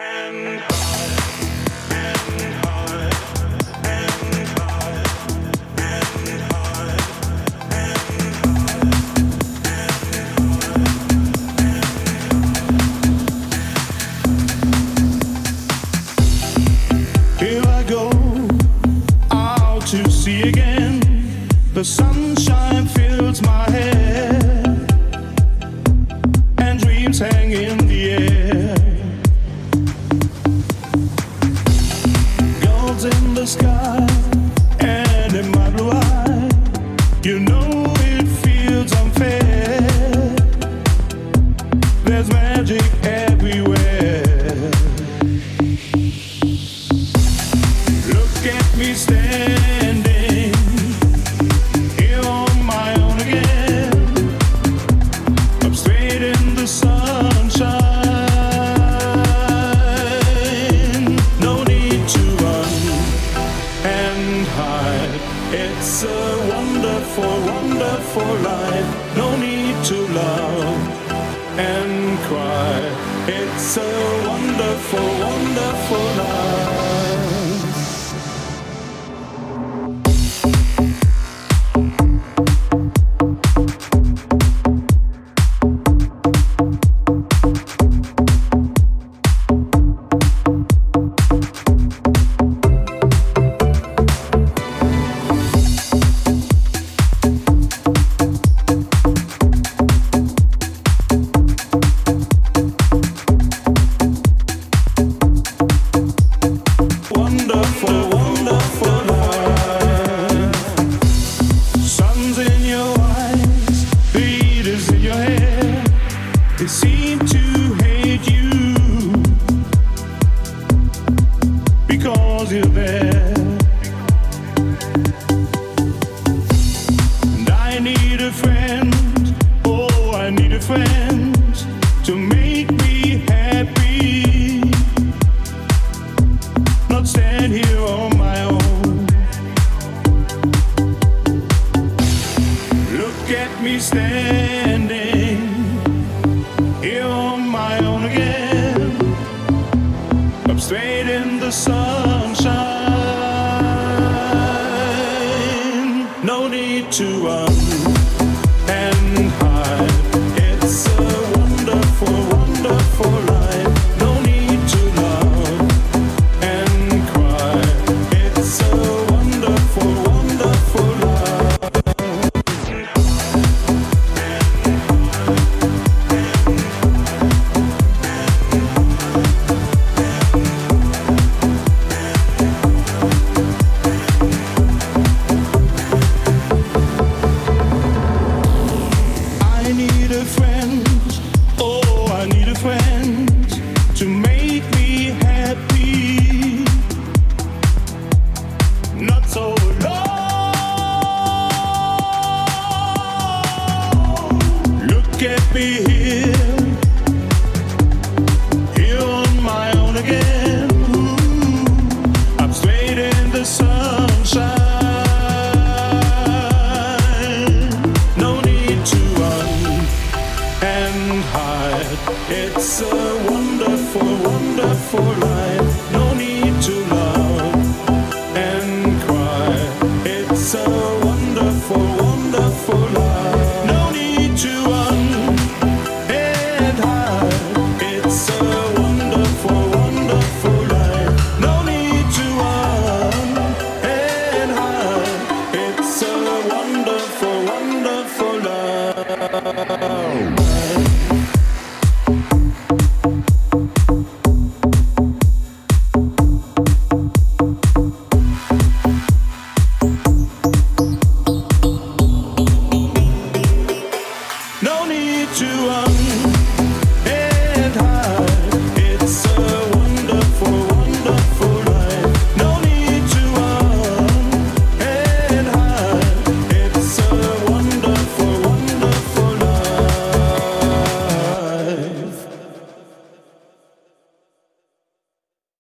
Here I go out to sea again. The sunshine fills my head, and dreams hang in the air. Gulls in the sky, and in my blue eye, you know it feels unfair. There's magic everywhere. Look at me standing here on my own again. I'm straight in the sunshine. No need to run and hide. It's a wonderful, wonderful life. No need to love and cry. It's a wonderful, wonderful life. Wonderful, wonderful life. Sun's in your eyes, beat is in your hair. They seem to hate you because you're there. And I need a friend, oh, I need a friend to make me happy. Not stand here on my own. Look at me standing here on my own again. I'm straight in the sunshine. No need to run and hide. It's a wonderful, wonderful life. No need to love and cry. It's a wonderful, wonderful life. I need a friend, oh, I need a friend to make me happy. Not so long. Look at me here on my own again. Ooh, I'm straight in the sunshine. No need to run and hide. It's a wonderful, wonderful life.